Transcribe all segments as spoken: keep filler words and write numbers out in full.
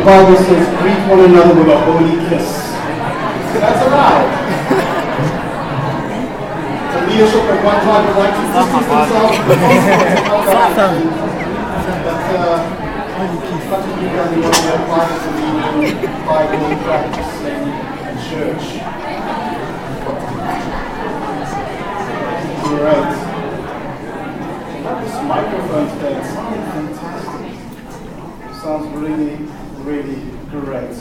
Bible says, greet one another with a holy kiss. That's allowed. The leadership at one time would like to distance themselves from the but uh, such a new guy, they want to be applied to the Bible practice and church. Great. I have this microphone today. It sounds fantastic. Sounds really, really great.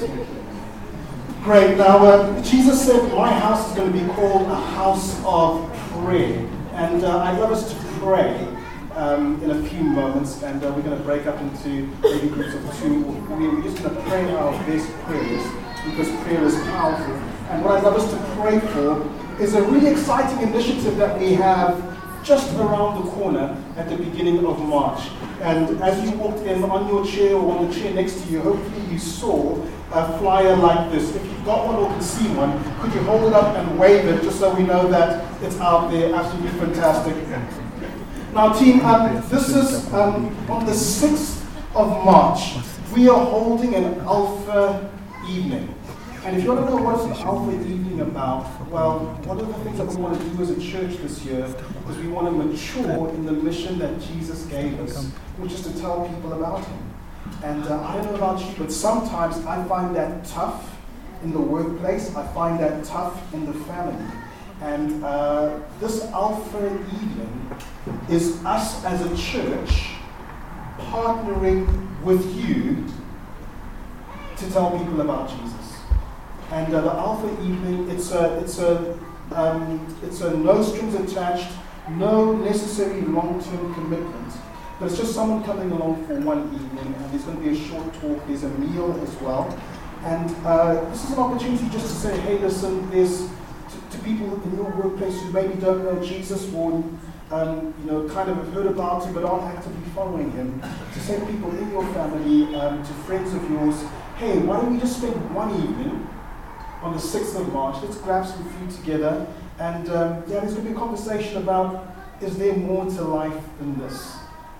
Great. Now, uh, Jesus said, my house is going to be called a house of prayer. And uh, I'd love us to pray um, in a few moments. And uh, we're going to break up into maybe groups of two or three. We're just going to pray our best prayers because prayer is powerful. And what I'd love us to pray for is a really exciting initiative that we have just around the corner at the beginning of March. And as you walked in on your chair or on the chair next to you, hopefully you saw a flyer like this. If you've got one or can see one, could you hold it up and wave it just so we know that it's out there? Absolutely fantastic. Now team, um, this is um, on the sixth of March. We are holding an Alpha evening. And if you want to know what is an Alpha evening about, well, one of the things that we want to do as a church this year is we want to mature in the mission that Jesus gave us, which is to tell people about him. And uh, I don't know about you, but sometimes I find that tough in the workplace. I find that tough in the family. And uh, this Alpha evening is us as a church partnering with you to tell people about Jesus. And uh, the Alpha evening, it's a, it's a, um, it's a no strings attached, no necessary long-term commitment. But it's just someone coming along for one evening, and there's going to be a short talk. There's a meal as well, and uh, this is an opportunity just to say, hey, listen, there's to, to people in your workplace who maybe don't know Jesus or um, you know, kind of have heard about him but aren't actively following him. To say to people in your family, um, to friends of yours, hey, why don't we just spend one evening on the sixth of March, let's grab some food together, and um, yeah, there's going to be a conversation about, is there more to life than this?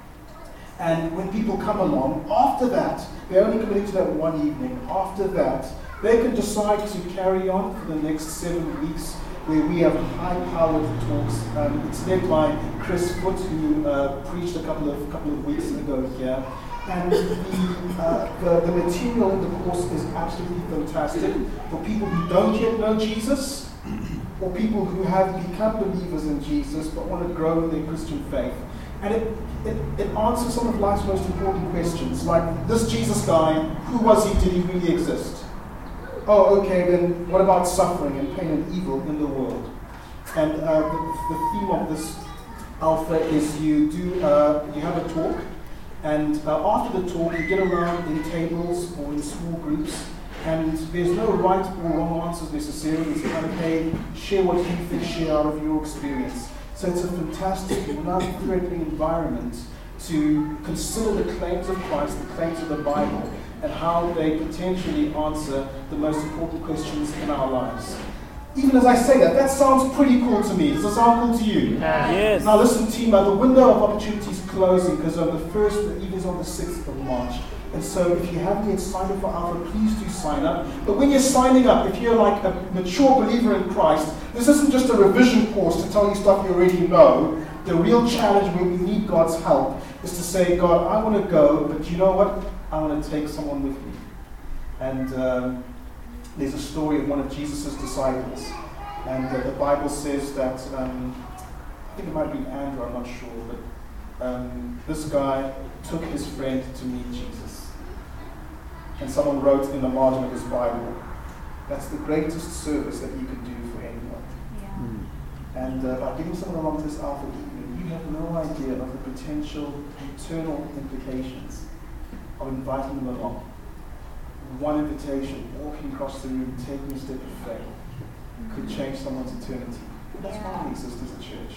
And when people come along, after that, they're only committing to that one evening. After that, they can decide to carry on for the next seven weeks, where we have high-powered talks. Um, it's led by Chris Foot, who uh, preached a couple of couple of weeks ago here. And the, uh, the, the material in the course is absolutely fantastic for people who don't yet know Jesus, or people who have become believers in Jesus but want to grow in their Christian faith. And it, it, it answers some of life's most important questions, like this Jesus guy, who was he, did he really exist? Oh, okay, then what about suffering and pain and evil in the world? And uh, the, the theme of this Alpha is you do uh, you have a talk. And uh, after the talk, you get around in tables or in small groups, and there's no right or wrong answers necessarily. It's kind of, hey, share what you think, share out of your experience. So it's a fantastic, non-threatening environment to consider the claims of Christ, the claims of the Bible, and how they potentially answer the most important questions in our lives. Even as I say that, that sounds pretty cool to me. Does that sound cool to you? Yes. Now listen, team, uh, the window of opportunity is closing because on the first, the evening is on the sixth of March. And so if you haven't yet signed up for Alpha, please do sign up. But when you're signing up, if you're like a mature believer in Christ, this isn't just a revision course to tell you stuff you already know. The real challenge when we need God's help is to say, God, I want to go, but you know what? I want to take someone with me. And um, there's a story of one of Jesus' disciples. And uh, the Bible says that, um, I think it might be Andrew, I'm not sure, but um, this guy took his friend to meet Jesus. And someone wrote in the margin of his Bible, that's the greatest service that you could do for anyone. Yeah. Mm. And uh, by getting someone along to this Alpha evening, you have no idea of the potential eternal implications of inviting them along. One invitation, walking across the room, taking a step of faith, could change someone's eternity. That's why we exist as a church.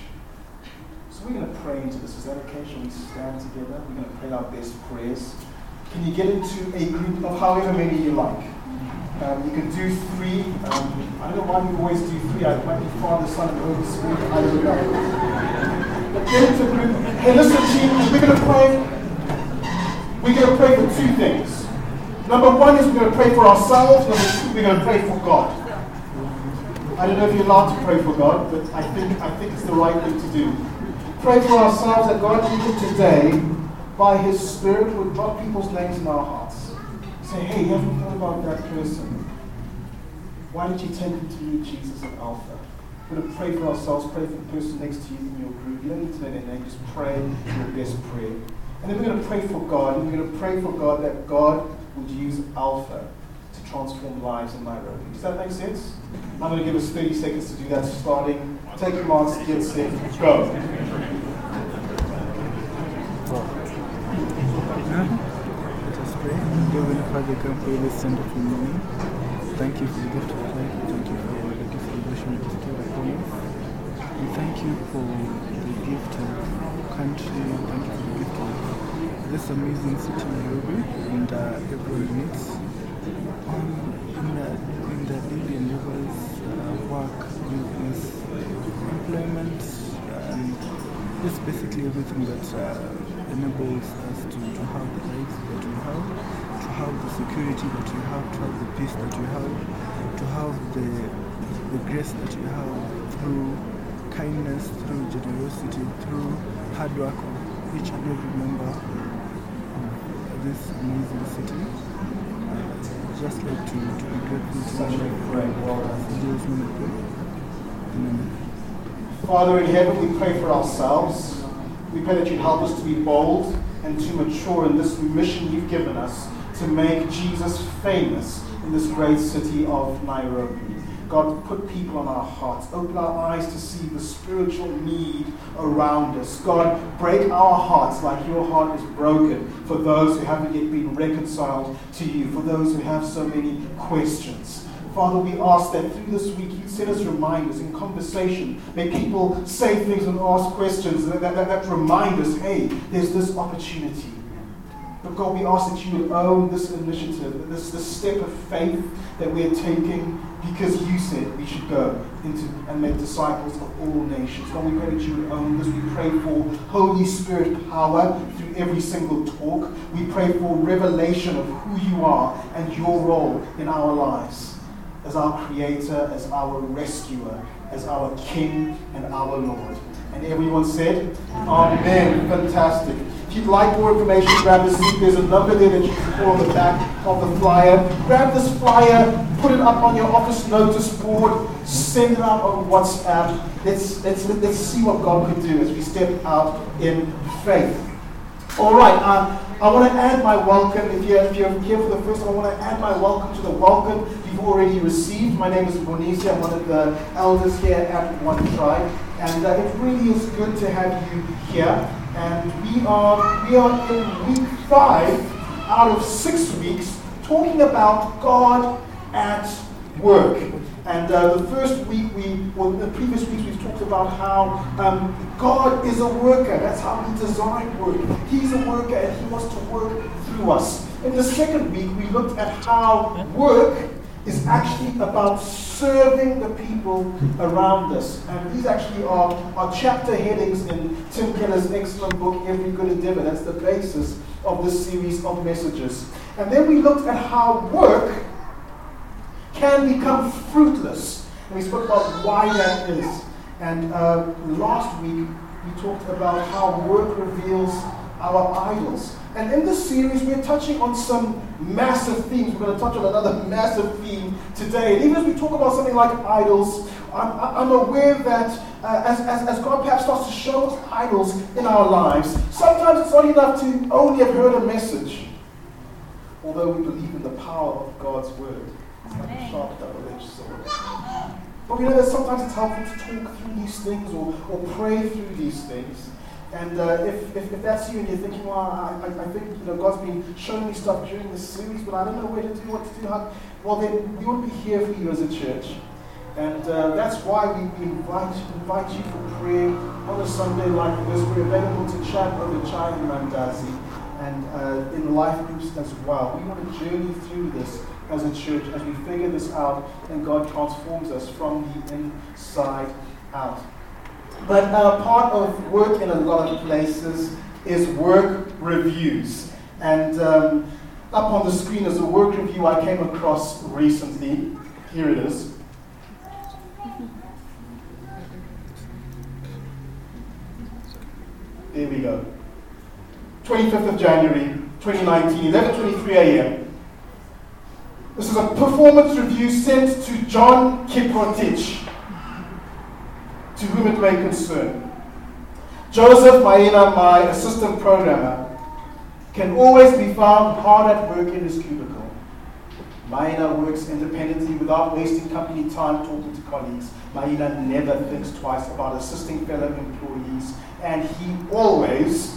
So we're going to pray into this. Is that okay? Shall we stand together? We're going to pray our best prayers. Can you get into a group of however many you like? Um, you can do three. Um, I don't know why we always do three. I might be Father, Son, and Holy Spirit. I don't know. But get into a group. Hey, listen, team. We're going to pray. We're going to pray for two things. Number one is we're going to pray for ourselves. Number two, we're going to pray for God. I don't know if you're allowed to pray for God, but I think I think it's the right thing to do. Pray for ourselves that God, even today, by His Spirit, would drop people's names in our hearts. Say, hey, have you thought about that person? Why did you take him to meet Jesus at Alpha? We're going to pray for ourselves, pray for the person next to you in your group. You don't need to know their name, just pray your best prayer. And then we're going to pray for God, and we're going to pray for God that God would use Alpha to transform lives in Nairobi. Does that make sense? I'm going to give us thirty seconds to do that, starting. Take your mask, get set, go. Let us pray. Heavenly Father, come for this wonderful morning. Thank you for the gift of life. Thank you for the gift of devotion you bestowed upon us. We thank you for the gift of country. Thank you for the gift of this amazing city, Nairobi, and uh, everyone meets. Um, in the in the daily endeavors, uh, work, business, employment, and just basically everything that uh, enables us to, to have the lives that we have, to have the security that we have, to have the peace that we have, to have the the grace that we have through kindness, through generosity, through hard work of each and every member of this amazing city. Uh, just like to, to be grateful to Such a great word. Amen. Father in heaven, we pray for ourselves. We pray that you'd help us to be bold and to mature in this mission you've given us to make Jesus famous in this great city of Nairobi. God, put people on our hearts. Open our eyes to see the spiritual need around us. God, break our hearts like your heart is broken for those who haven't yet been reconciled to you, for those who have so many questions. Father, we ask that through this week you send us reminders in conversation. May people say things and ask questions that, that, that remind us, hey, there's this opportunity. But God, we ask that you would own this initiative, this, this step of faith that we're taking because you said we should go into and make disciples of all nations. God, we pray that you would own this. We pray for Holy Spirit power through every single talk. We pray for revelation of who you are and your role in our lives as our Creator, as our Rescuer, as our King and our Lord. And everyone said, Amen. Fantastic. If you'd like more information, grab the seat. There's a number there that you can call on the back of the flyer. Grab this flyer, put it up on your office notice board, send it out on WhatsApp. Let's, let's, let's see what God can do as we step out in faith. All right, uh, I want to add my welcome. If you're, if you're here for the first time, I want to add my welcome to the welcome you've already received. My name is Bonisi. I'm one of the elders here at One Tribe. And uh, it really is good to have you here. And we are we are in week five out of six weeks talking about God at work. And uh, the first week we, well, the previous weeks we've talked about how um, God is a worker. That's how He designed work. He's a worker and He wants to work through us. In the second week we looked at how work is actually about serving the people around us. And these actually are, are chapter headings in Tim Keller's excellent book, Every Good Endeavor. That's the basis of this series of messages. And then we looked at how work can become fruitless. And we spoke about why that is. And uh, last week, we talked about how work reveals our idols. And in this series, we're touching on some massive themes. We're going to touch on another massive theme today. And even as we talk about something like idols, I'm, I'm aware that uh, as, as, as God perhaps starts to show us idols in our lives, sometimes it's not enough to only have heard a message. Although we believe in the power of God's word. It's like a sharp double-edged sword. But we know that sometimes it's helpful to talk through these things or, or pray through these things. And uh, if, if, if that's you and you're thinking, well, I, I, I think you know God's been showing me stuff during this series, but I don't know where to do, what to do, how, well then we want to be here for you as a church. And uh, that's why we invite, invite you for prayer on a Sunday like this. We're available to chat over chai and mandazi and uh, in life groups as well. We want to journey through this as a church as we figure this out and God transforms us from the inside out. But uh, part of work in a lot of places is work reviews. And um, up on the screen is a work review I came across recently. Here it is. There we go. twenty-fifth of January, twenty nineteen, eleven twenty-three a m This is a performance review sent to John Kiprotich, to whom it may concern. Joseph Maina, my assistant programmer, can always be found hard at work in his cubicle. Maina works independently without wasting company time talking to colleagues. Maina never thinks twice about assisting fellow employees, and he always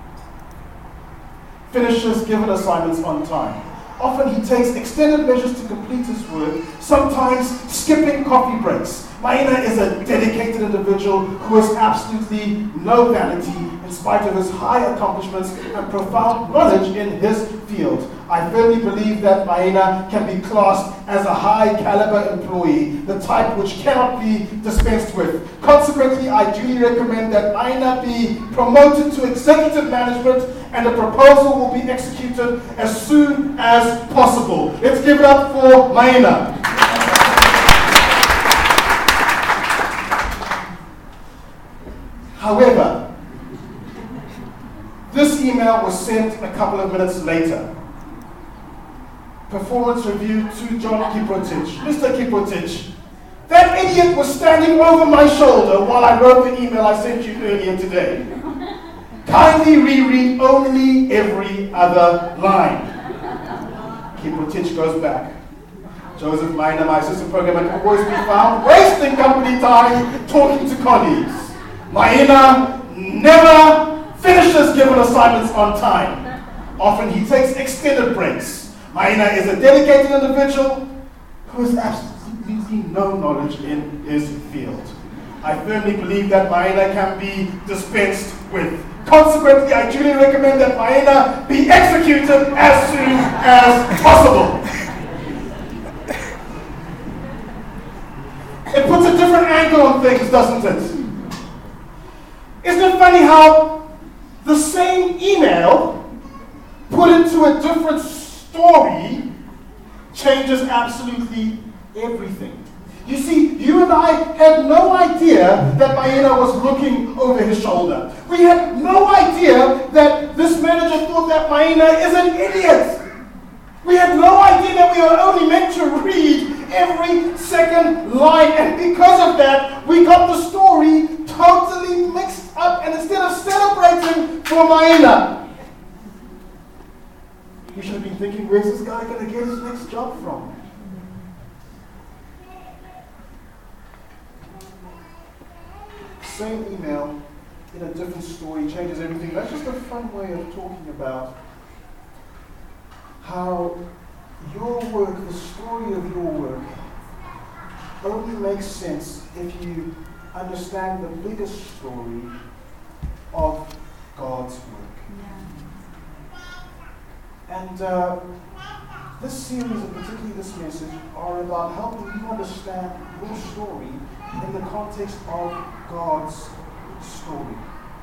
finishes given assignments on time. Often he takes extended measures to complete his work, sometimes skipping coffee breaks. Maina is a dedicated individual who has absolutely no vanity in spite of his high accomplishments and profound knowledge in his field. I firmly believe that Maina can be classed as a high caliber employee, the type which cannot be dispensed with. Consequently, I duly recommend that Maina be promoted to executive management, and a proposal will be executed as soon as possible. Let's give it up for Maina. However, this email was sent a couple of minutes later. Performance review to John Kiprotich. Mister Kiprotich, that idiot was standing over my shoulder while I wrote the email I sent you earlier today. Kindly reread only every other line. Kiprotich goes back. Joseph Maina, my assistant programmer, can always be found wasting company time talking to colleagues. Maina never finishes given assignments on time. Often he takes extended breaks. Maina is a dedicated individual who has absolutely no knowledge in his field. I firmly believe that Maina can be dispensed with. Consequently, I duly recommend that Maina be executed as soon as possible. It puts a different angle on things, doesn't it? Isn't it funny how the same email put into a different story changes absolutely everything? You see, you and I had no idea that Maina was looking over his shoulder. We had no idea that this manager thought that Maina is an idiot. We had no idea that we were only meant to read every second line, and because of that, we got the story totally mixed up, and instead of celebrating for Maina, we should have been thinking, where's this guy going to get his next job from? Same email in a different story changes everything. That's just a fun way of talking about how your work, the story of your work, only makes sense if you understand the biggest story of God's work. Yeah. And uh, this series, and particularly this message, are about helping you understand your story in the context of God's story.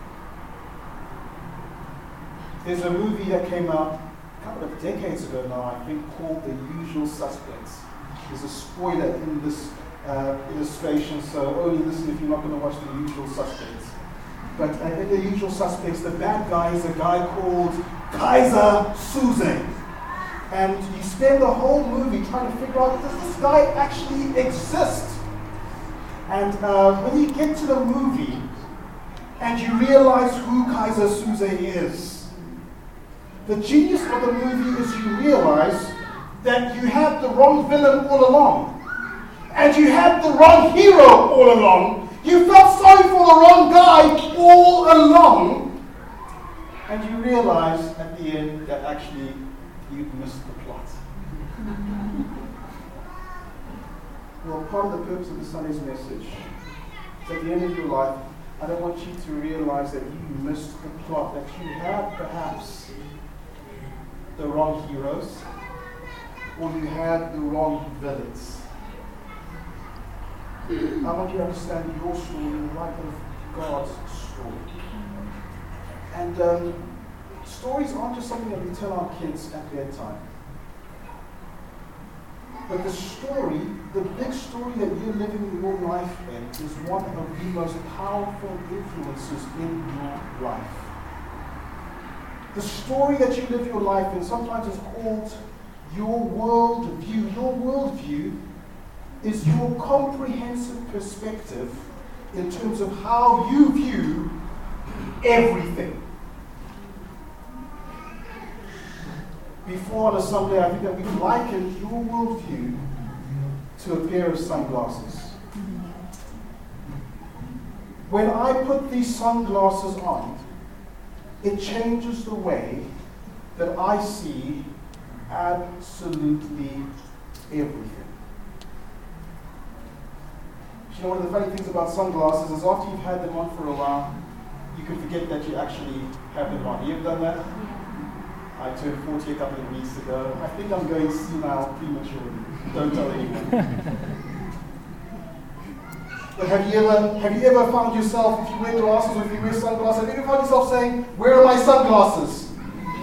There's a movie that came out a couple of decades ago now, I think, called The Usual Suspects. There's a spoiler in this uh, illustration, so only listen if you're not going to watch The Usual Suspects. But uh, in The Usual Suspects, the bad guy is a guy called Kaiser Soze. And you spend the whole movie trying to figure out, does this guy actually exist? And uh, when you get to the movie and you realize who Kaiser Soze is, the genius of the movie is you realize that you had the wrong villain all along. And you had the wrong hero all along. You felt sorry for the wrong guy all along. And you realize at the end that actually you missed the plot. Well, part of the purpose of the Sunday's message is at the end of your life, I don't want you to realize that you missed the plot, that you had perhaps the wrong heroes, or you had the wrong villains. I want you to understand your story in light of God's story. And um, stories aren't just something that we tell our kids at bedtime. But the story, the big story that you're living your life in, is one of the most powerful influences in your life. The story that you live your life in sometimes is called your worldview. Your worldview is your comprehensive perspective in terms of how you view everything. Before on a Sunday, I think that we likened your worldview to a pair of sunglasses. When I put these sunglasses on, it changes the way that I see absolutely everything. You know, one of the funny things about sunglasses is after you've had them on for a while, you can forget that you actually have them on. You ever done that? I turned forty a couple of weeks ago. I think I'm going senile prematurely. Don't tell anyone. But have you ever have you ever found yourself, if you wear glasses or if you wear sunglasses, have you ever found yourself saying, "Where are my sunglasses?"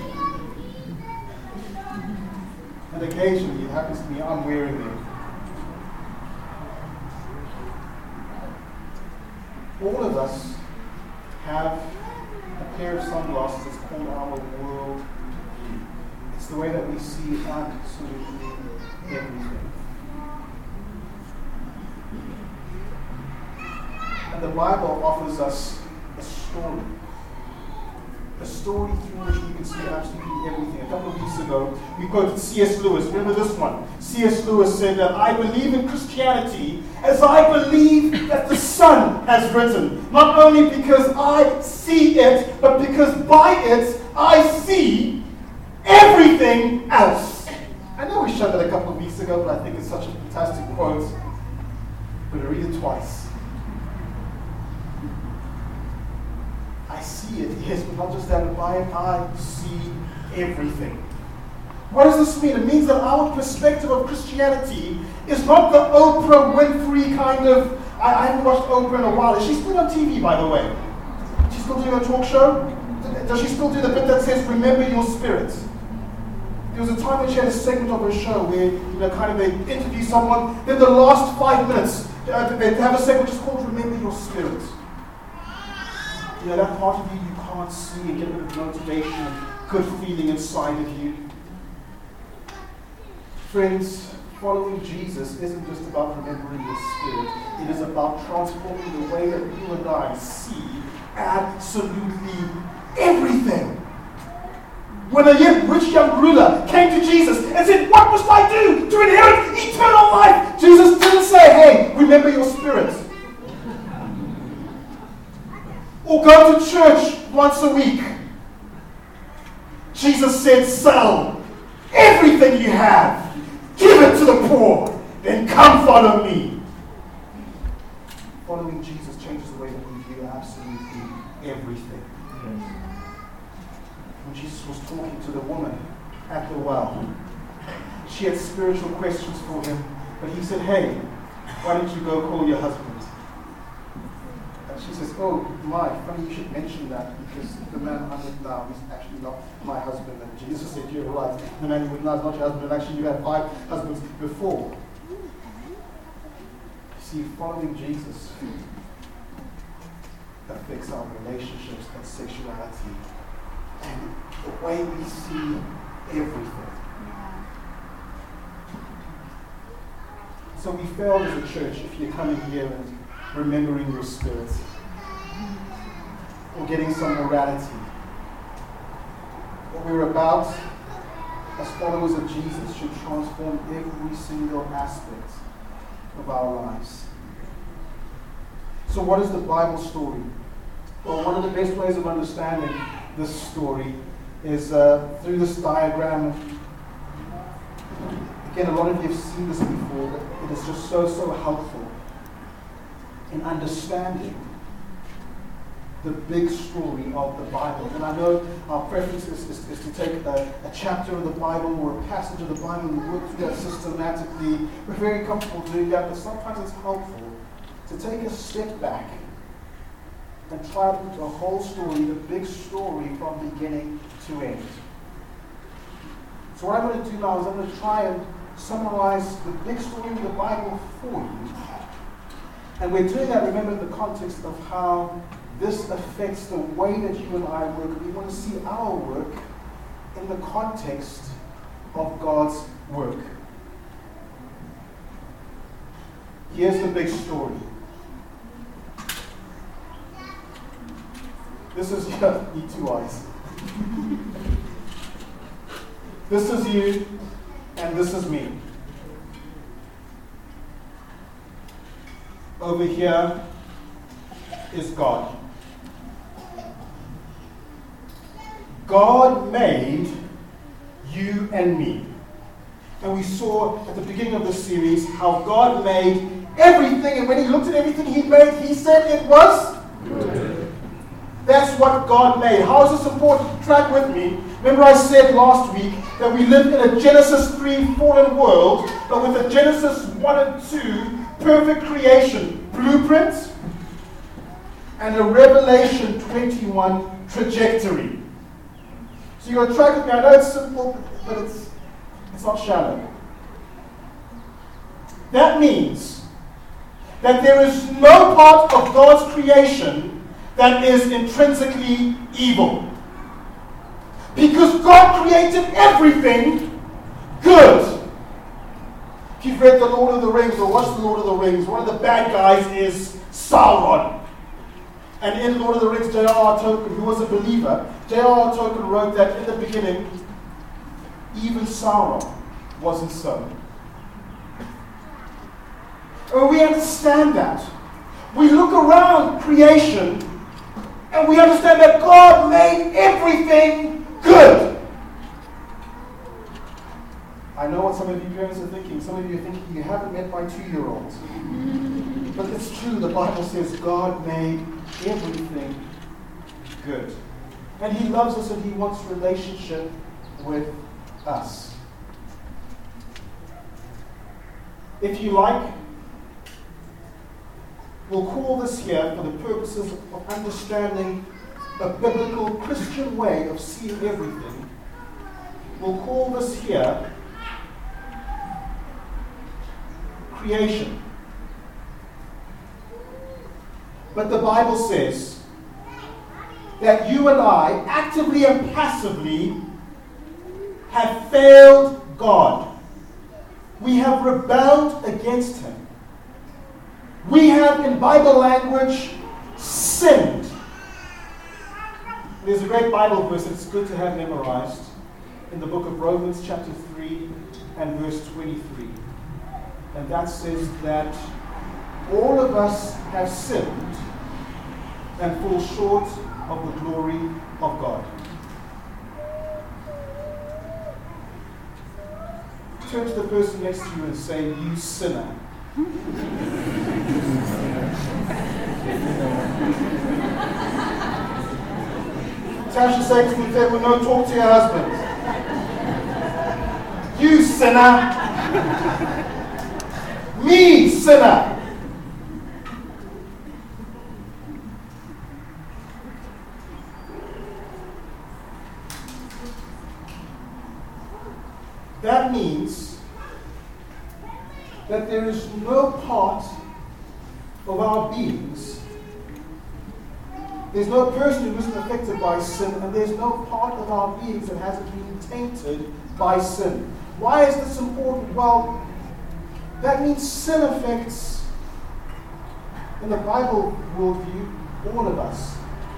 And occasionally it happens to me, I'm wearing them. All of us have a pair of sunglasses. It's called our world. It's the way that we see absolutely everything. And the Bible offers us a story. A story through which we can see absolutely everything. A couple of weeks ago, we quoted C S Lewis. Remember this one? C S Lewis said that I believe in Christianity as I believe that the sun has written. Not only because I see it, but because by it I see everything else. I know we showed that a couple of weeks ago, but I think it's such a fantastic quote. I'm going to read it twice. I see it, yes, but not just that, but by it I see everything. What does this mean? It means that our perspective of Christianity is not the Oprah Winfrey kind of, I, I haven't watched Oprah in a while. Is she still on T V, by the way? She's still doing a talk show? Does she still do the bit that says, remember your spirit? There was a time when she had a segment of her show where, you know, kind of they interview someone, then the last five minutes, uh, they have a segment just called Remember Your Spirit. You know, that part of you you can't see and get a bit of motivation and good feeling inside of you. Friends, following Jesus isn't just about remembering your spirit. It is about transforming the way that you and I see absolutely everything. When a young, rich young ruler came to Jesus and said, what must I do to inherit eternal life? Jesus didn't say, hey, remember your spirit. Or go to church once a week. Jesus said, sell everything you have. Give it to the poor. Then come follow me. Following Jesus changes the way that we view absolutely everything. When Jesus was talking to the woman at the well, she had spiritual questions for him, but he said, hey, why don't you go call your husband? And she says, oh my, funny you should mention that, because the man I'm with now is actually not my husband. And Jesus said, you're right, the man you're with now is not your husband, and actually you had five husbands before. You see, following Jesus affects our relationships and sexuality and the way we see everything. So we failed as a church if you're coming here and remembering your spirit or getting some morality. What we're about as followers of Jesus should transform every single aspect of our lives. So what is the Bible story? Well, one of the best ways of understanding this story is uh, through this diagram. Again, a lot of you have seen this before, but it is just so, so helpful in understanding the big story of the Bible. And I know our preference is, is, is to take a, a chapter of the Bible or a passage of the Bible and work through that systematically. We're very comfortable doing that, but sometimes it's helpful to take a step back and try to put the whole story, the big story, from beginning to end. So what I'm going to do now is I'm going to try and summarize the big story of the Bible for you. And we're doing that, remember, in the context of how this affects the way that you and I work. We want to see our work in the context of God's work. Here's the big story. This is you need two eyes. This is you, and this is me. Over here is God. God made you and me. And we saw at the beginning of this series how God made everything, and when he looked at everything he made, he said it was good. That's what God made. How is this important? Track with me. Remember I said last week that we live in a Genesis three fallen world, but with a Genesis one and two perfect creation blueprint and a Revelation twenty-one trajectory. So you're going to track with me. I know it's simple, but it's, it's not shallow. That means that there is no part of God's creation that is intrinsically evil. Because God created everything good. If you've read The Lord of the Rings or watched The Lord of the Rings, one of the bad guys is Sauron. And in Lord of the Rings, J R R Tolkien, who was a believer, J R R Tolkien wrote that in the beginning, even Sauron wasn't so. And we understand that. We look around creation and we understand that God made everything good. I know what some of you parents are thinking. Some of you are thinking you haven't met my two-year-olds. But it's true. The Bible says God made everything good. And he loves us and he wants relationship with us. If you like, we'll call this here, for the purposes of understanding a biblical Christian way of seeing everything, we'll call this here creation. But the Bible says that you and I, actively and passively, have failed God. We have rebelled against him. We have, in Bible language, sinned. There's a great Bible verse that's good to have memorized in the book of Romans chapter three and verse twenty-three. And that says that all of us have sinned and fall short of the glory of God. Turn to the person next to you and say, "You sinner." Tasha said to me, "Well, no, talk to your husband." "You sinner." "Me, sinner." That means that there is no part of our beings, there's no person who isn't affected by sin, and there's no part of our beings that hasn't been tainted by sin. Why is this important? Well, that means sin affects, in the Bible worldview, all of us.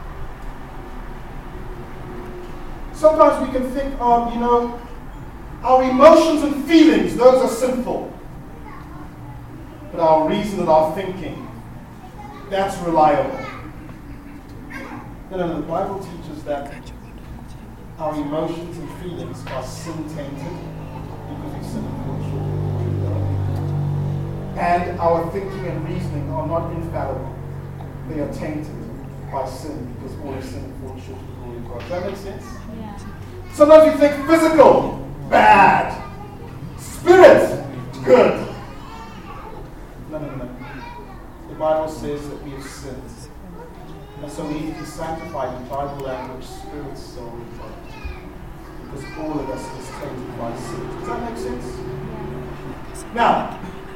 Sometimes we can think of, you know, our emotions and feelings, those are sinful. But our reason and our thinking, that's reliable. No, no, the Bible teaches that our emotions and feelings are sin-tainted because we sin and fall short of the glory of God. And our thinking and reasoning are not infallible. They are tainted by sin because all of sin and fall short of the glory of God. Does that make sense? Yeah. Sometimes you think physical, bad. Spirit, good. No, no, no. The Bible says says that we have sinned. And so we need to be sanctified in Bible language, spirit, soul, and body. Because all of us is tainted by sin. Does that make sense? Now,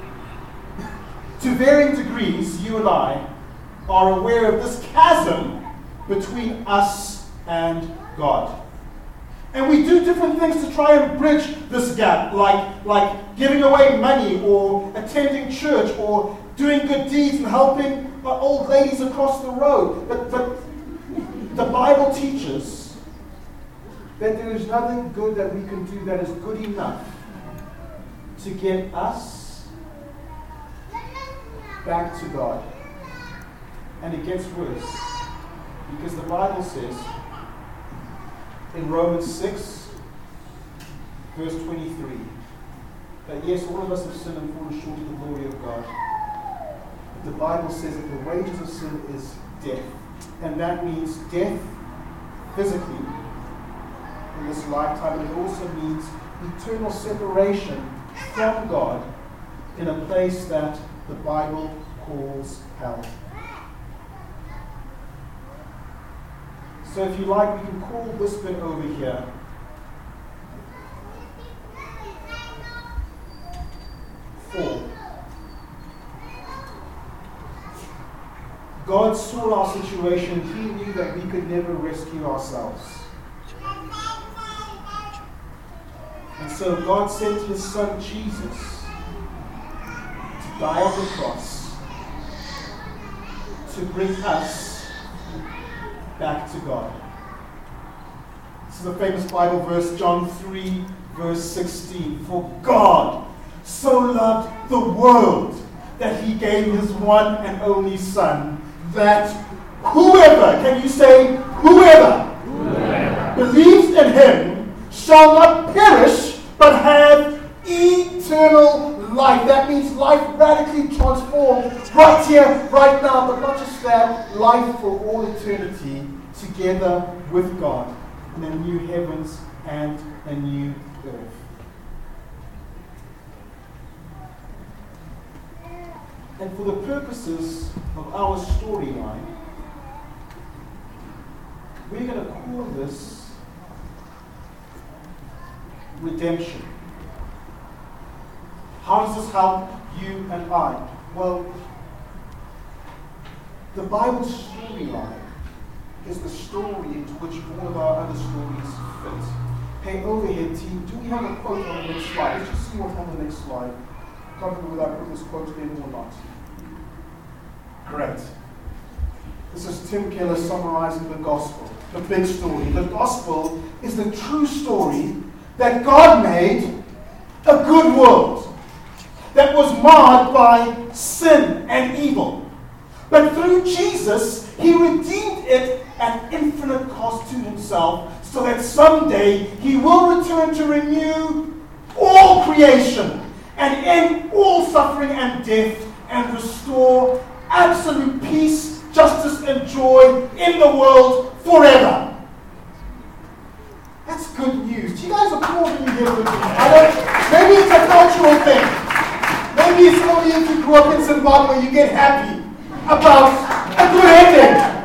to varying degrees, you and I are aware of this chasm between us and God. And we do different things to try and bridge this gap, like, like giving away money, or attending church, or doing good deeds and helping uh, old ladies across the road. But, but the Bible teaches that there is nothing good that we can do that is good enough to get us back to God. And it gets worse, because the Bible says in Romans six, verse twenty-three, that yes, all of us have sinned and fallen short of the glory of God. But the Bible says that the wages of sin is death. And that means death physically in this lifetime, and it also means eternal separation from God in a place that the Bible calls hell. So if you like, we can call this bit over here fall. God saw our situation. He knew that we could never rescue ourselves. And so God sent his son Jesus to die on the cross to bring us back to God. This is a famous Bible verse, John three, verse sixteen. For God so loved the world that he gave his one and only Son, that whoever, can you say whoever, whoever. believes in him shall not perish but have eternal life. That means life radically transformed right here, right now, but not just that, life for all eternity together with God in a new heavens and a new earth. And for the purposes of our storyline, we're going to call this redemption. How does this help you and I? Well, the Bible storyline is the story into which all of our other stories fit. Hey, overhead team, do we have a quote on the next slide? Let's just see what's on the next slide. Can't remember whether I put this quote in or not. Great. This is Tim Keller summarizing the gospel, the big story. The gospel is the true story that God made a good world that was marred by sin and evil. But through Jesus, he redeemed it at infinite cost to himself, so that someday he will return to renew all creation and end all suffering and death and restore absolute peace, justice, and joy in the world forever. That's good news. Do you guys applaud when you hear good news? I don't, maybe it's a cultural thing. Maybe it's only if you grew up in Zimbabwe you get happy about a good ending.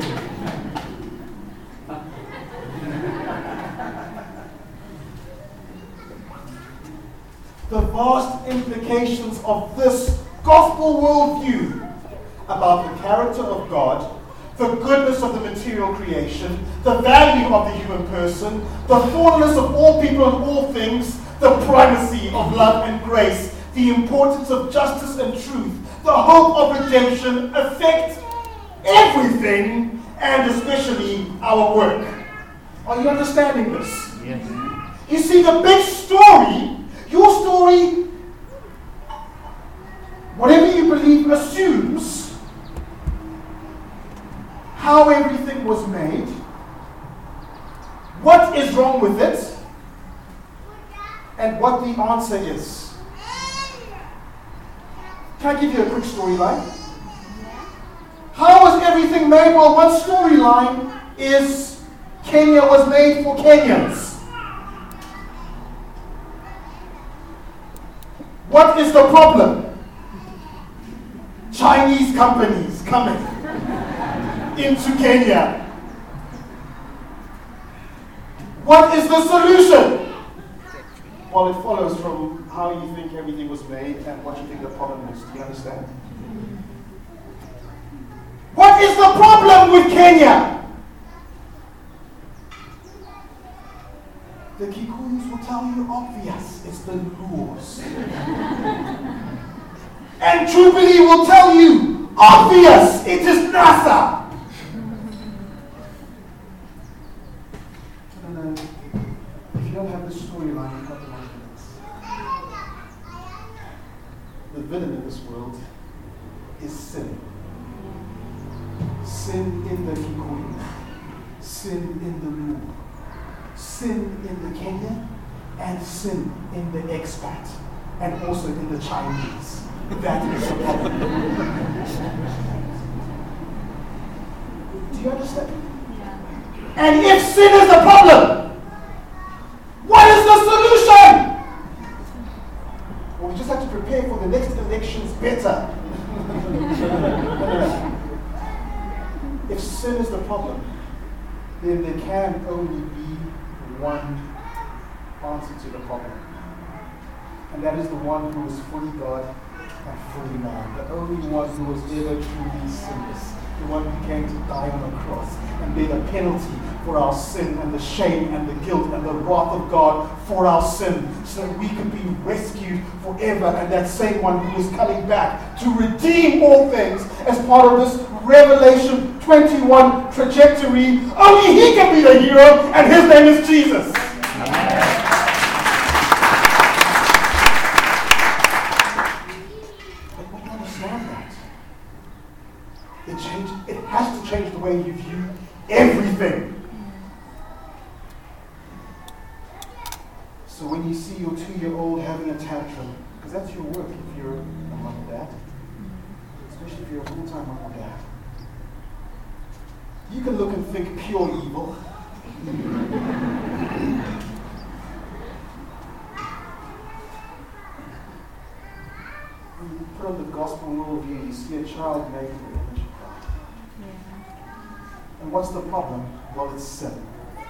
The vast implications of this gospel worldview about the character of God, the goodness of the material creation, the value of the human person, the fullness of all people and all things, the primacy of love and grace, the importance of justice and truth, the hope of redemption affect everything, and especially our work. Are you understanding this? Yes. You see, the big story, your story, whatever you believe, assumes how everything was made, what is wrong with it, and what the answer is. Can I give you a quick storyline? How was everything made? Well, one storyline is Kenya was made for Kenyans. What is the problem? Chinese companies. is coming into Kenya. What is the solution? Well, it follows from how you think everything was made and what you think the problem is. Do you understand? What is the problem with Kenya? The Kikuyus will tell you obvious, it's the laws. And Jubilee will tell you obvious, it is NASA. And then, if you don't have the storyline, you've got the wrong villains. The villain in this world is sin. Sin in the Kikuyu, sin in the Luo, sin in the Kenyan, and sin in the expat, and also in the Chinese. That is the problem. Do you understand? Yeah. And if sin is the problem, what is the solution? Well, we just have to prepare for the next elections better. If sin is the problem, then there can only be one answer to the problem. And that is the one who is fully God and fully man. The only one who was ever truly sinless. The one who came to die on the cross and bear the penalty for our sin and the shame and the guilt and the wrath of God for our sin, so that we could be rescued forever. And that same one who is coming back to redeem all things as part of this Revelation twenty-one trajectory. Only he can be the hero, and his name is Jesus. But we understand that. It, change, it has to change the way you view everything. So when you see your two-year-old having a tantrum, because that's your work if you're a mom and dad, especially if you're a full-time mom and dad, you can look and think pure evil. When you put on the gospel worldview, you see a child made in the image of God. Yeah. And what's the problem? Well, it's sin.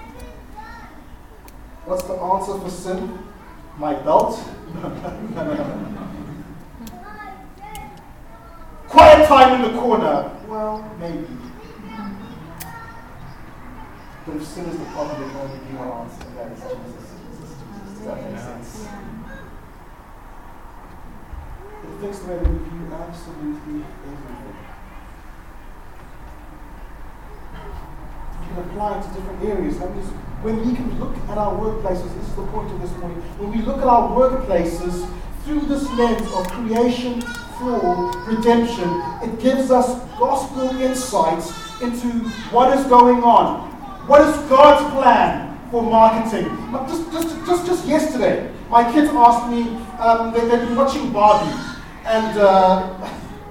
What's the answer for sin? My belt? No, no, no, no. Quiet time in the corner? Well, maybe. But if sin is the problem, there can only be one answer, and that is Jesus. Does that make sense? It affects the way we view absolutely everything. You can apply it to different areas. That means when we can look at our workplaces, this is the point of this morning, when we look at our workplaces through this lens of creation, fall, redemption, it gives us gospel insights into what is going on. What is God's plan for marketing? Just, just, just, just yesterday, my kids asked me, um, they, they've been watching Barbie, and uh,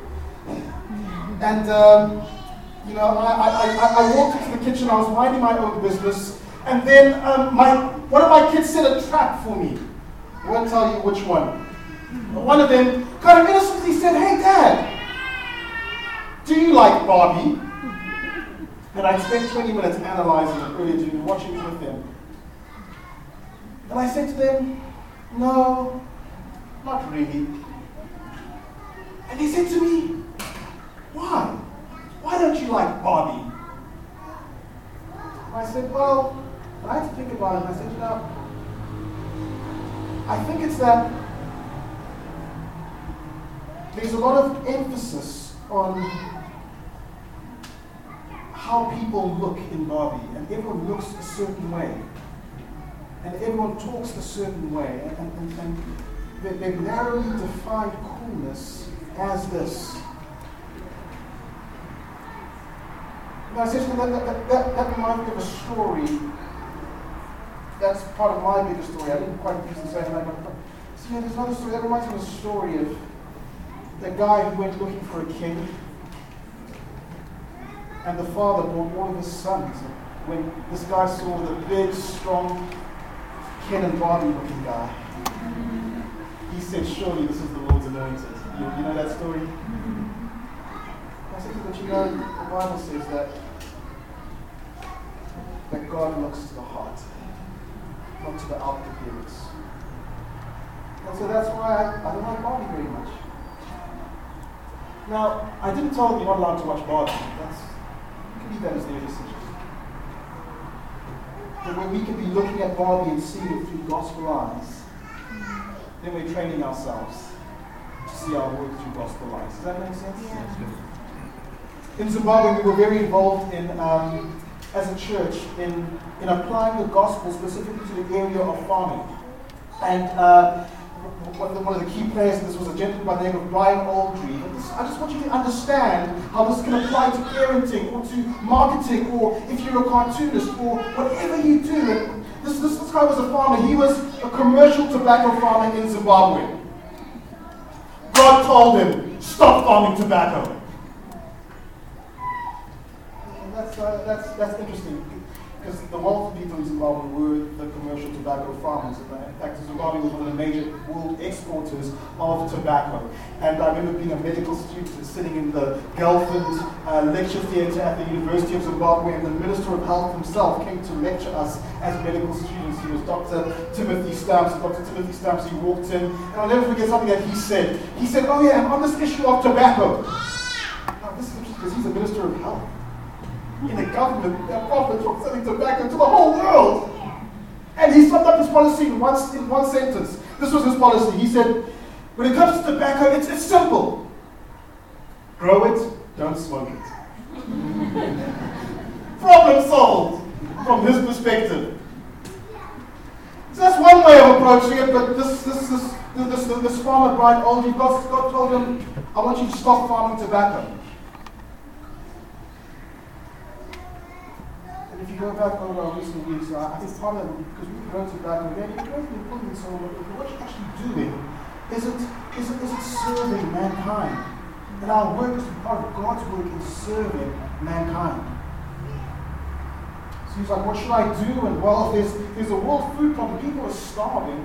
and um, you know, I, I, I walked into the kitchen. I was minding my own business, and then um, my one of my kids set a trap for me. I won't tell you which one. One of them kind of innocently said, "Hey, Dad, do you like Barbie?" And I spent twenty minutes analyzing it, really doing, watching it with them. And I said to them, "No, not really." And they said to me, "Why? Why don't you like Barbie?" And I said, "Well," I had to think about it, and I said, "You know, I think it's that there's a lot of emphasis on how people look in Barbie, and everyone looks a certain way, and everyone talks a certain way, and, and, and they, they've narrowly defined coolness as this." And I said to them, that, that, that, that reminds me of a story. That's part of my bigger story. I didn't quite use the same name. So yeah, there's another story. That reminds me of a story of the guy who went looking for a king. And the father brought all of his sons. And when this guy saw the big, strong Ken and Barbie looking guy, he said, "Surely this is the Lord's anointed." You, you know that story? I I said, but you know, the Bible says that, that God looks to the heart, not to the outward appearance. And so that's why I, I don't like Barbie very much. Now, I didn't tell you you're not allowed to watch Barbie. That's, you can leave that as their decision. But when we can be looking at Barbie and seeing it through gospel eyes, then we're training ourselves to see our work through gospel eyes. Does that make sense? Yeah. In Zimbabwe, we were very involved in, um, as a church, in, in applying the gospel specifically to the area of farming. And uh, one, of the, one of the key players in this was a gentleman by the name of Brian Aldry. And this, I just want you to understand how this can apply to parenting or to marketing, or if you're a cartoonist or whatever you do. And this, this, this guy was a farmer. He was a commercial tobacco farmer in Zimbabwe. God told him, stop farming tobacco. And that's, uh, that's, that's interesting, because the wealthy people in Zimbabwe were the commercial tobacco farmers. In fact, Zimbabwe was one of the major world exporters of tobacco. And I remember being a medical student and sitting in the Gelfand uh, lecture theatre at the University of Zimbabwe, and the Minister of Health himself came to lecture us as medical students. He was Doctor Timothy Stamps. Doctor Timothy Stamps, he walked in, and I'll never forget something that he said. He said, oh yeah, and on this issue of tobacco. Now, this is interesting because he's a Minister of Health in a government that profits from selling tobacco to the whole world. And he summed up his policy in one, in one sentence. This was his policy. He said, when it comes to tobacco, it's, it's simple. Grow it, don't smoke it. Problem solved from his perspective. So that's one way of approaching it, but this this this this, this, this farmer, Brian Aldry, God, God told him, I want you to stop farming tobacco. If you go back over our recent weeks, uh, I think part of it, because we've grown tobacco, then you're going to be putting so what you're actually doing is it, is it, is it serving mankind. And our work is part of God's work in serving mankind. So he's like, what should I do? And well, there's, there's a world food problem. People are starving.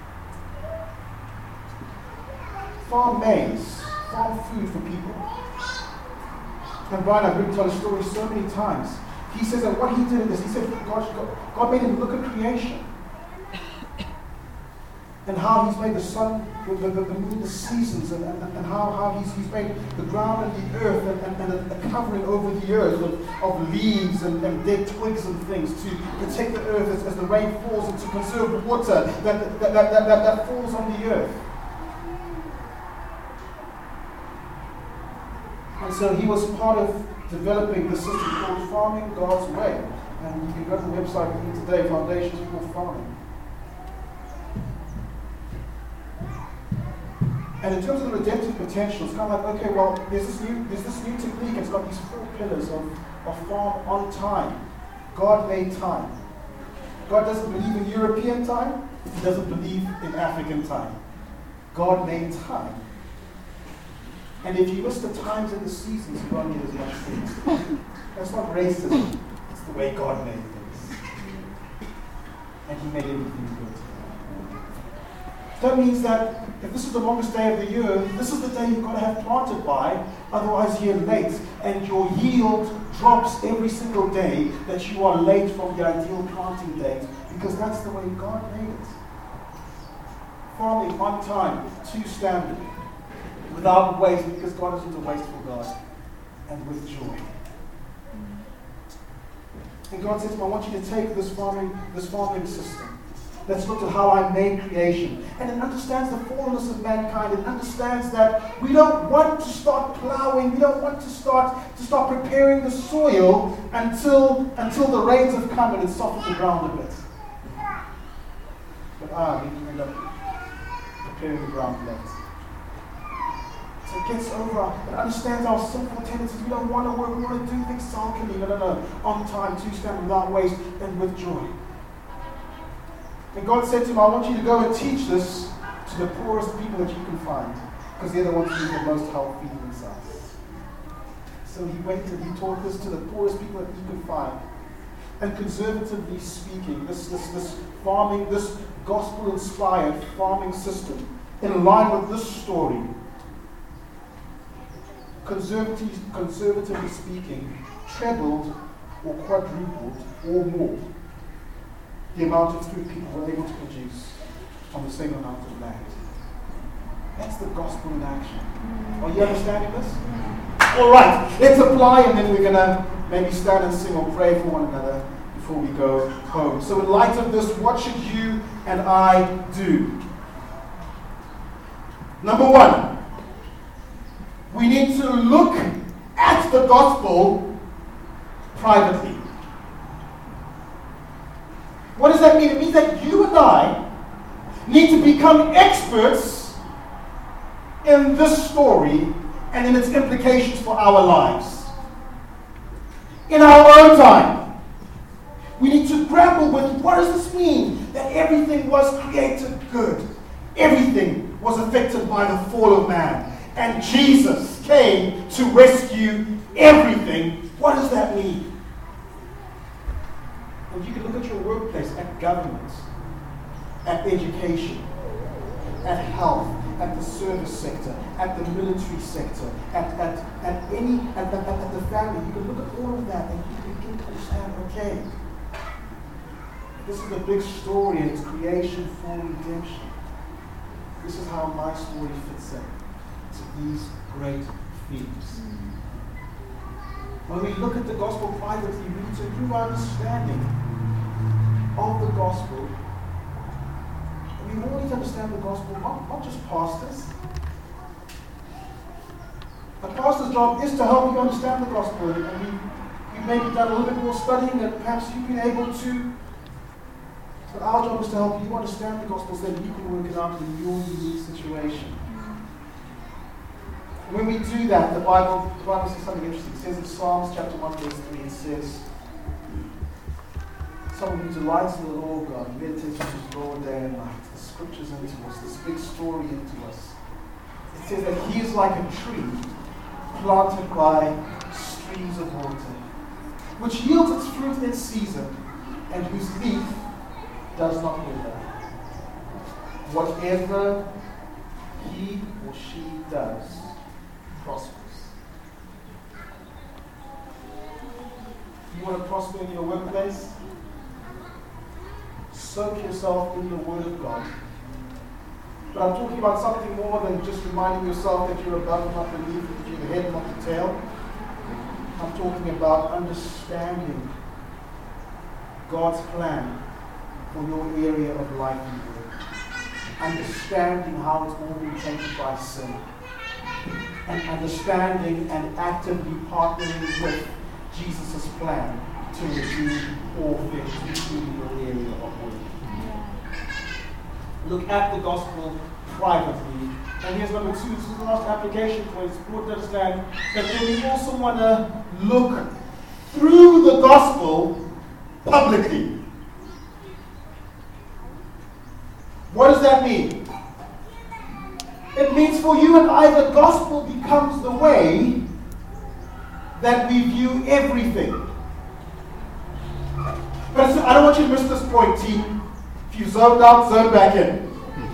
Farm maize, farm food for people. And Brian, I've heard him tell a story so many times. He says that what he did is, he said God, God made him look at creation. And how he's made the sun, the, the, the moon, the seasons, and, and, and how, how he's, he's made the ground and the earth, and, and, and a, a covering over the earth of, of leaves and, and dead twigs and things to protect the earth as, as the rain falls, and to conserve water that, that, that, that, that, that falls on the earth. And so he was part of developing the system called Farming God's Way. And you can go to the website today, Foundations for Farming. And in terms of the redemptive potential, it's kind of like, okay, well, there's this new, there's this new technique. It's got these four pillars of, of farm on time. God made time. God doesn't believe in European time. He doesn't believe in African time. God made time. And if you miss the times and the seasons, you won't get as much food. That's not racism. It's the way God made things. And He made everything good. That means that if this is the longest day of the year, this is the day you've got to have planted by, otherwise you're late, and your yield drops every single day that you are late from the ideal planting date, because that's the way God made it. Farming on time, to standard, without waste, because God isn't a wasteful God, and with joy. And God says, I want you to take this farming, this farming system that's looked at how I made creation, and it understands the fallenness of mankind. It understands that we don't want to start plowing, we don't want to start to start preparing the soil until until the rains have come and it's softened the ground a bit. But ah, we end up preparing the ground late. So it gets over, it understands our sinful tendencies. We don't want to work, we want to do things sulkily. No, no, no. On time, to stand without waste, and with joy. And God said to him, I want you to go and teach this to the poorest people that you can find, because they're the ones who need the most help feeding themselves. So he went and he taught this to the poorest people that he could find. And conservatively speaking, this, this, this farming, this gospel-inspired farming system, in line with this story, conservatively, conservatively speaking, trebled or quadrupled or more the amount of food people were able to produce on the same amount of land. That's the gospel in action. Are you understanding this? All right, let's apply, and then we're going to maybe stand and sing or pray for one another before we go home. So in light of this, what should you and I do? Number one, we need to look at the gospel privately. What does that mean? It means that you and I need to become experts in this story and in its implications for our lives. In our own time, we need to grapple with, what does this mean? That everything was created good. Everything was affected by the fall of man. And Jesus came to rescue everything. What does that mean? And you can look at your workplace, at government, at education, at health, at the service sector, at the military sector, at, at, at any, at, at, at the family. You can look at all of that and you begin to understand, okay, this is the big story and it's creation for redemption. This is how my story fits in to these great themes. When we look at the gospel privately, we need to improve our understanding of the gospel. We all need to understand the gospel, not, not just pastors. A pastor's job is to help you understand the gospel, and we, you've maybe done a little bit more studying and perhaps you've been able to. But our job is to help you understand the gospel so that you can work it out in your unique situation. When we do that, the Bible, the Bible says something interesting. It says in Psalms chapter one, verse three, it says, someone who delights in the law of God, meditates on his law day and night, the scriptures into us, this big story into us. It says that he is like a tree planted by streams of water, which yields its fruit in season, and whose leaf does not wither. Whatever he or she does prospers. You want to prosper in your workplace? Soak yourself in the Word of God. But I'm talking about something more than just reminding yourself that you're above, not beneath, that you're the head, not the tail. I'm talking about understanding God's plan for your area of life and work. Understanding how it's all been tainted by sin. And understanding and actively partnering with Jesus' plan to redeem all things, including your area of work. Look at the gospel privately. And here's number two, this is the last application point. It's important to understand that then we also want to look through the gospel publicly. What does that mean? It means for you and I, the gospel becomes the way that we view everything. But I don't want you to miss this point, team. If you zoned out, zone back in.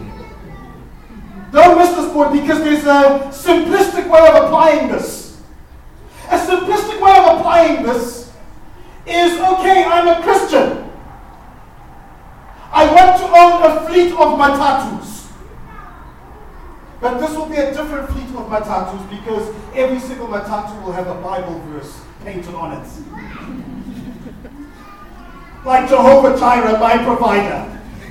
Don't miss this point because there's a simplistic way of applying this. A simplistic way of applying this is, okay, I'm a Christian. I want to own a fleet of matatus. But this will be a different fleet of matatus because every single matatu will have a Bible verse painted on it. Like Jehovah Jireh, my provider.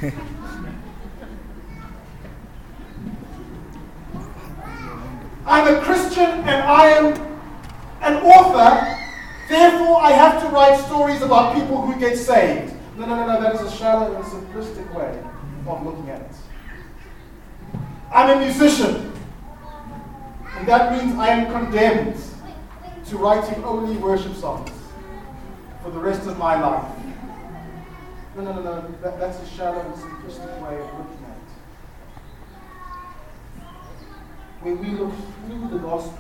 I'm a Christian and I am an author, therefore I have to write stories about people who get saved. No, no, no, no, that is a shallow and simplistic way of looking at it. I'm a musician, and that means I am condemned to writing only worship songs for the rest of my life. No, no, no, no, that, that's a shallow and simplistic way of looking at it. When we look through the gospel,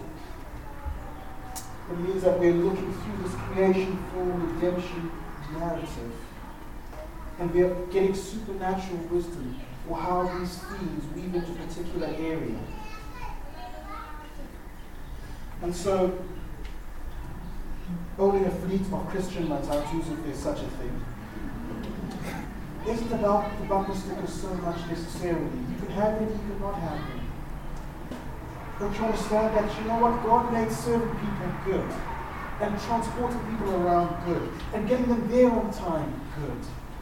it means that we're looking through this creation for redemption narrative. And we are getting supernatural wisdom for how these themes weave into a particular area. And so, owning a fleet of Christian matatus, if there's such a thing, isn't about the bumper stickers so much necessarily. You could have it, you could not have it. But you understand that, you know what, God made serving people good, and transporting people around good, and getting them there on time good.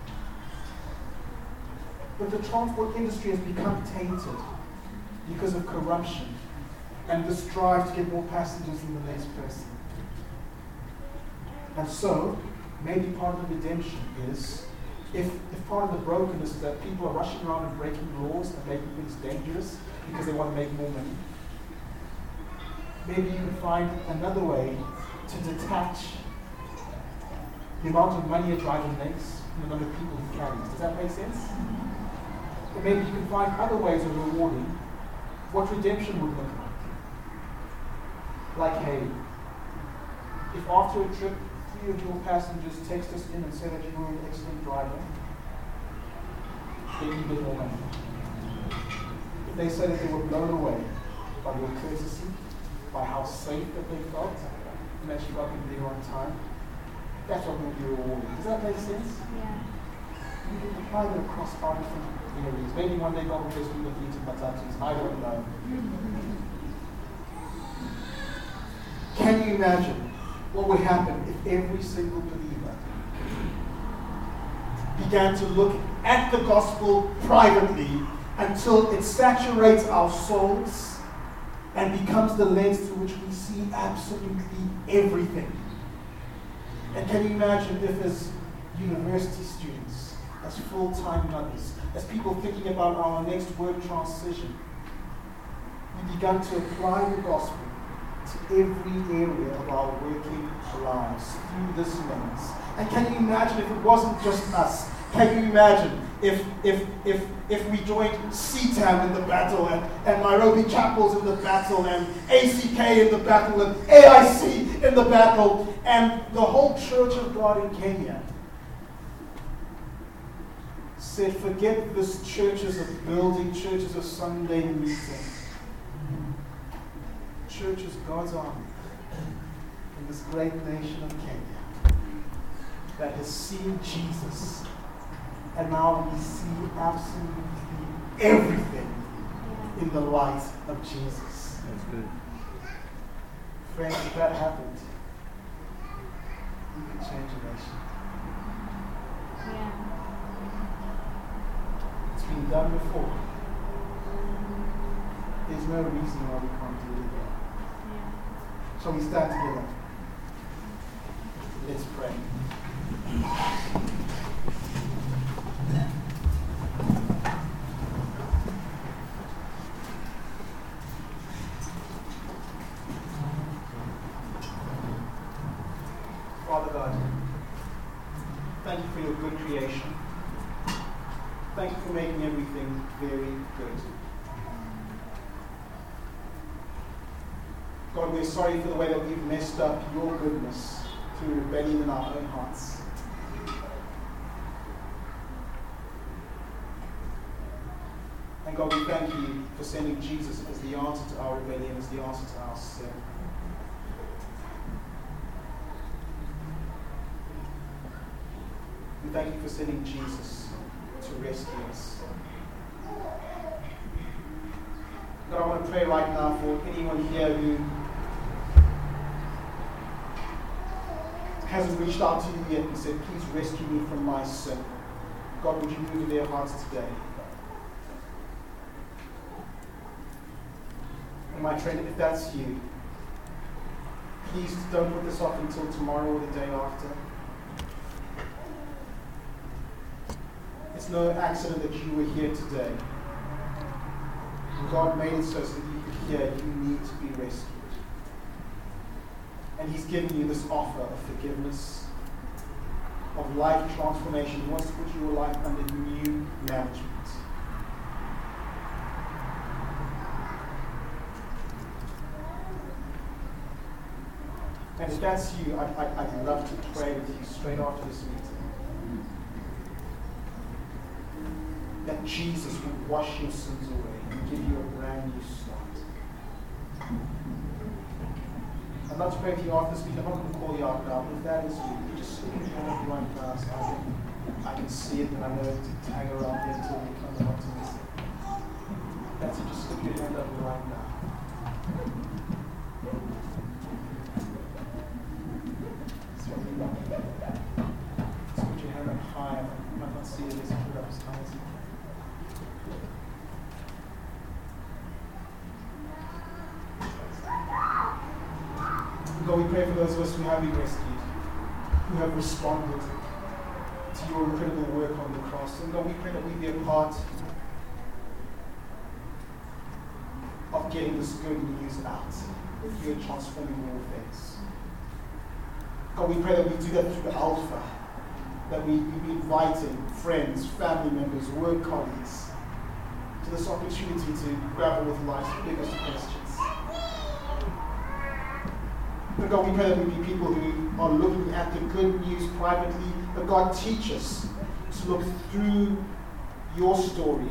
But the transport industry has become tainted because of corruption and the strive to get more passengers than the next person. And so, maybe part of the redemption is, if, if part of the brokenness is that people are rushing around and breaking laws and making things dangerous because they want to make more money, maybe you can find another way to detach the amount of money a driver makes from the number of people he carries. Does that make sense? And maybe you can find other ways of rewarding what redemption would look like. Like, hey, if after a trip, three of your passengers text us in and say that you were an excellent driver, then you get more money. If they say that they were blown away by your courtesy, by how safe that they felt, and that you got them there on time, that's what will be rewarding. Does that make sense? Yeah. You can apply that across our different areas. Maybe one day God will just do the fleet of matatus. I don't know. Can you imagine what would happen if every single believer began to look at the gospel privately until it saturates our souls and becomes the lens through which we see absolutely everything? And can you imagine if, as university students, as full-time mothers, as people thinking about our next work transition, we began to apply the gospel to every area of our working lives through this lens? And can you imagine if it wasn't just us? Can you imagine if if if if we joined C TAM in the battle, and, and Nairobi Chapels in the battle, and A C K in the battle, and A I C in the battle, and the whole Church of God in Kenya said, forget this churches of building, churches of Sunday meeting. Church is God's army in this great nation of Kenya that has seen Jesus, and now we see absolutely everything in the light of Jesus. That's good. Friends, if that happened, we could change a nation. Yeah. It's been done before. There's no reason why we can't do it again. Yeah. So we stand together. Let's pray. Father God, thank you for your good creation. Thank you for making everything very good. God, we're sorry for the way that we've messed up your goodness through rebellion in our own hearts. And God, we thank you for sending Jesus as the answer to our rebellion, as the answer to our sin. We thank you for sending Jesus to rescue us. God, I want to pray right now for anyone here who hasn't reached out to you yet and said, please rescue me from my sin. God, would you move in their hearts today? And my friend, if that's you, please don't put this off until tomorrow or the day after. It's no accident that you were here today. God made it so that you could hear you need to be rescued. And He's given you this offer of forgiveness, of life transformation. He wants to put your life under new management. And if that's you, I'd, I'd, I'd love to pray with you straight after this meeting. That Jesus will wash your sins away and give you a brand new start. I'd love to pray for you after speaking. I'm not going to call you out now, but if that is you, you just put your hand up right now so I can, I can see it and I know to tag around here until we come up to this. That's it, just slip your hand up right now. So just put your hand up high. You might not see it as you put it up as high as you can. God, we pray for those of us who have been rescued, who have responded to your incredible work on the cross. And God, we pray that we be a part of getting this good news out. That you are transforming all things. God, we pray that we do that through Alpha, that we, we be inviting friends, family members, work colleagues to this opportunity to grapple with life's biggest questions. But God, we pray that we be people who are looking at the good news privately, but God, teach us to look through your story,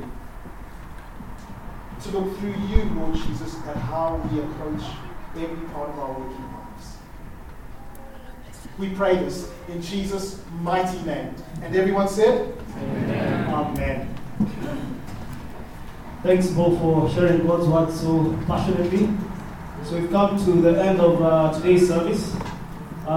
to look through you, Lord Jesus, at how we approach every part of our working lives. We pray this in Jesus' mighty name. And everyone said, Amen. Amen. Thanks, Bo, for sharing God's word so passionately. So we've come to the end of uh, today's service.